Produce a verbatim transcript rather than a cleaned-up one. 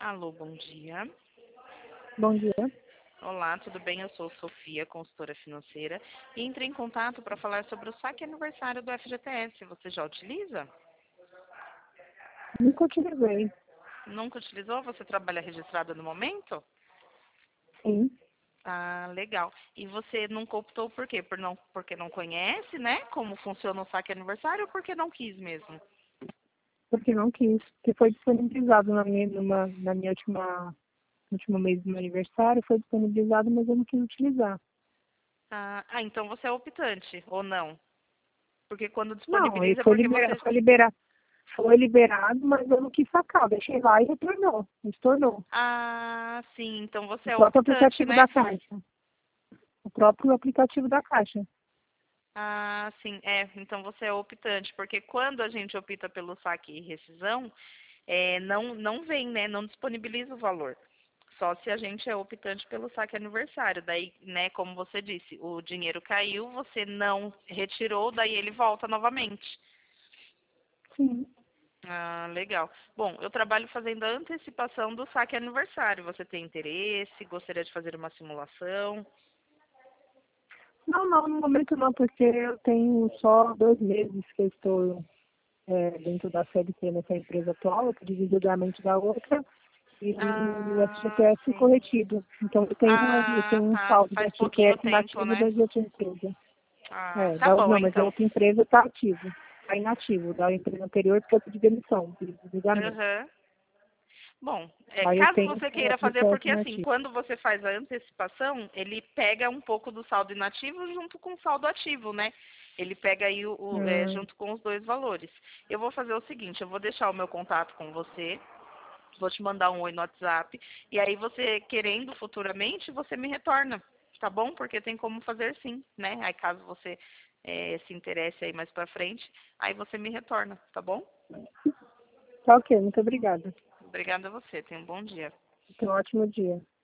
Alô, bom dia. Bom dia. Olá, tudo bem? Eu sou Sofia, consultora financeira, e entrei em contato para falar sobre o saque aniversário do F G T S. Você já utiliza? Nunca utilizei. Nunca utilizou? Você trabalha registrada no momento? Sim, Ah, legal. E você nunca optou por quê? Por não, porque não conhece, né? Como funciona o saque aniversário ou porque não quis mesmo? porque não quis. Porque foi disponibilizado na minha, numa, na minha última, último mês do meu aniversário, foi disponibilizado, mas eu não quis utilizar. Ah, ah, então você é optante, ou não? Porque quando Não, ele disponibiliza é foi, porque libera, você... foi, libera, foi liberado, mas eu não quis sacar. Deixei lá e retornou. Retornou. Ah, sim, então você O é próprio optante, aplicativo né? da Caixa. O próprio aplicativo da Caixa. Ah, sim, é. Então você é optante, porque quando a gente opta pelo saque e rescisão, é, não, não vem, né? Não disponibiliza o valor. Só se a gente é optante pelo saque aniversário. Daí, né, como você disse, o dinheiro caiu, você não retirou, daí ele volta novamente. Sim. Ah, legal. Bom, eu trabalho fazendo a antecipação do saque aniversário. Você tem interesse? Gostaria de fazer uma simulação? Não, não, no momento não, porque eu tenho só dois meses que eu estou é, dentro da C L T nessa empresa atual, eu pedi desligamento da outra, e o Ah, F G T S ficou sim. retido. Então eu tenho, uma- eu Ah, tenho um tá. saldo do Faz pouquinho F G T S tempo, nativo né? da outra empresa. Ah, É, tá da, bom, não, mas a então. outra empresa está ativo, está inativo, da empresa anterior porque eu pedi demissão, pedi desligamento. Aham. Bom, é, Aí eu caso tenho você o queira fazer, F G T S porque assim, inativo. quando você faz a antecipação, ele pega um pouco do saldo inativo junto com o saldo ativo, né? Ele pega aí o, o, é, Hum, junto com os dois valores. Eu vou fazer o seguinte, eu vou deixar o meu contato com você, vou te mandar um oi no WhatsApp, e aí você, querendo futuramente, você me retorna, tá bom? Porque tem como fazer sim, né? Aí caso você é, se interesse aí mais pra frente, aí você me retorna, tá bom? tá ok, muito obrigada. Obrigada a você, tenha um bom dia. Tenha um ótimo dia.